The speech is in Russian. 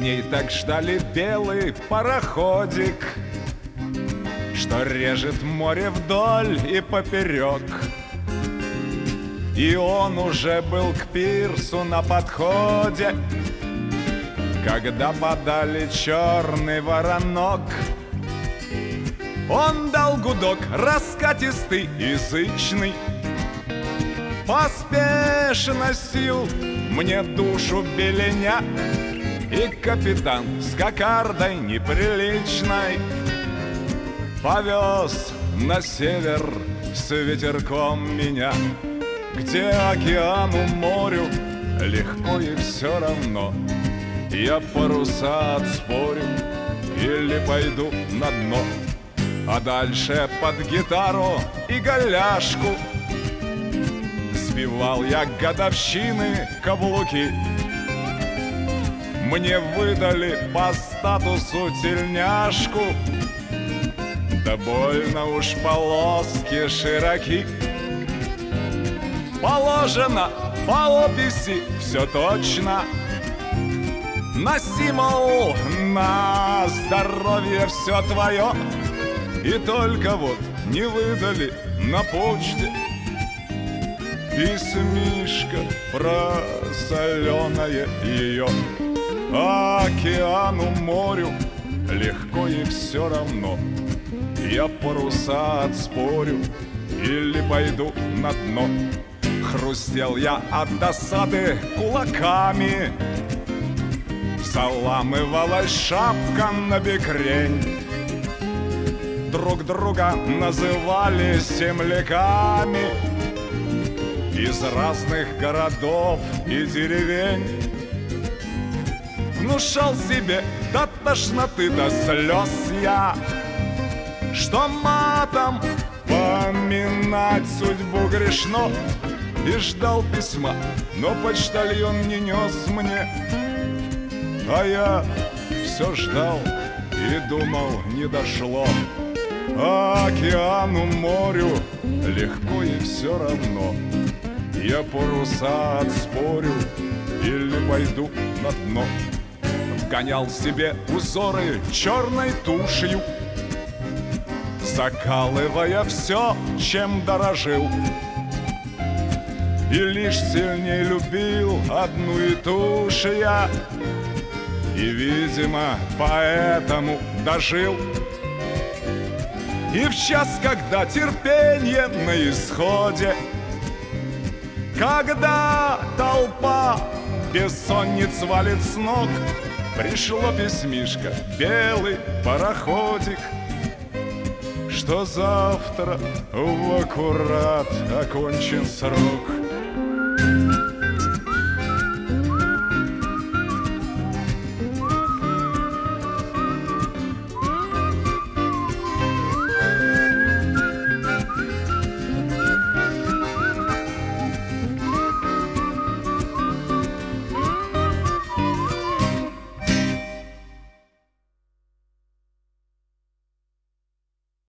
ней так ждали белый пароходик, что режет море вдоль и поперек. И он уже был к пирсу на подходе, когда подали черный воронок. Он дал гудок раскатистый и зычный, поспешно сил мне душу беленя. И капитан с кокардой неприличной повез на север с ветерком меня, где океану, морю легко и все равно. Я паруса отспорю или пойду на дно, а дальше под гитару и голяшку сбивал я годовщины каблуки. Мне выдали по статусу тельняшку, да больно уж полоски широки. Положено по описи все точно, носи, мол, на здоровье все твое. И только вот не выдали на почте письмишко про соленое ее. Океану, морю легко и все равно. Я паруса отспорю или пойду на дно. Хрустел я от досады кулаками, заламывалась шапка на бекрень. Друг друга называли земляками из разных городов и деревень. Внушал себе до тошноты, до слез я, что матом поминать судьбу грешно. И ждал письма, но почтальон не нес мне, а я все ждал и думал, не дошло. Океану, морю легко и все равно. Я паруса отспорю или пойду на дно. Вгонял себе узоры черной тушью, закалывая все, чем дорожил. И лишь сильней любил одну и ту же я, и, видимо, поэтому дожил. И в час, когда терпенье на исходе, когда толпа бессонниц валит с ног, пришло письмишко, белый пароходик, что завтра в аккурат окончен срок.